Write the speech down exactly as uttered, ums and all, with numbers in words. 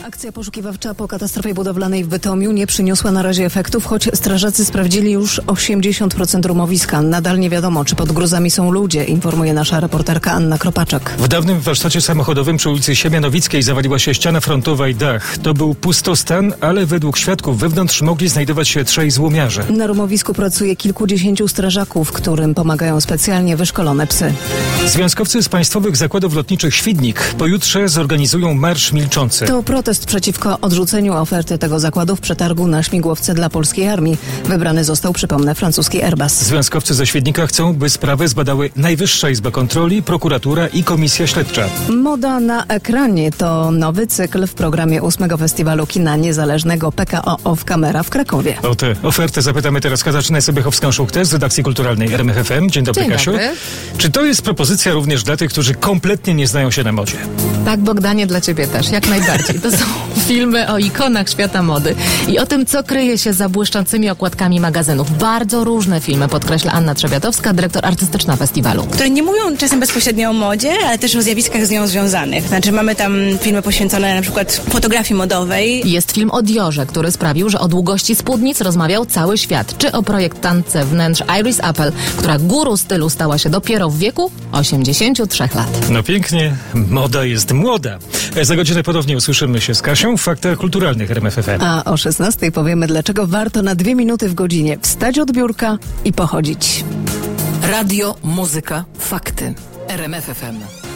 Akcja poszukiwawcza po katastrofie budowlanej w Bytomiu nie przyniosła na razie efektów, choć strażacy sprawdzili już osiemdziesiąt procent rumowiska. Nadal nie wiadomo, czy pod gruzami są ludzie, informuje nasza reporterka Anna Kropaczek. W dawnym warsztacie samochodowym przy ulicy Siemianowickiej zawaliła się ściana frontowa i dach. To był pustostan, ale według świadków wewnątrz mogli znajdować się trzej złomiarze. Na rumowisku pracuje kilkudziesięciu strażaków, którym pomagają specjalnie wyszkolone psy. Związkowcy z Państwowych Zakładów Lotniczych Świdnik pojutrze zorganizują Marsz Milczący. To protest przeciwko odrzuceniu oferty tego zakładu w przetargu na śmigłowce dla polskiej armii. Wybrany został, przypomnę, francuski Airbus. Związkowcy ze Świdnika chcą, by sprawę zbadały Najwyższa Izba Kontroli, prokuratura i Komisja Śledcza. Moda na ekranie to nowy cykl w programie ósmego Festiwalu Kina Niezależnego P K O Off Camera w Krakowie. O tę ofertę zapytamy teraz Katarzyny Sobiechowską-Szuchtę z redakcji kulturalnej R M F F M. Dzień dobry, Dzień Kasiu. dobry. Czy to jest propozycja również dla tych, którzy kompletnie nie znają się na modzie? Tak, Bogdanie, dla ciebie też, jak najbardziej. To są filmy o ikonach świata mody i o tym, co kryje się za błyszczącymi okładkami magazynów. Bardzo różne filmy, podkreśla Anna Trzebiatowska, dyrektor artystyczna festiwalu. Które nie mówią czasem bezpośrednio o modzie, ale też o zjawiskach z nią związanych. Znaczy mamy tam filmy poświęcone na przykład fotografii modowej. Jest film o Diorze, który sprawił, że o długości spódnic rozmawiał cały świat. Czy o projektantce wnętrz Iris Apfel, która guru stylu stała się dopiero w wieku osiemdziesięciu trzech lat. No pięknie, moda jest młoda. Za godzinę ponownie usłyszymy się z Kasią w Faktach Kulturalnych R M F F M. A o szesnastej powiemy, dlaczego warto na dwie minuty w godzinie wstać od biurka i pochodzić. Radio, muzyka, fakty. R M F F M.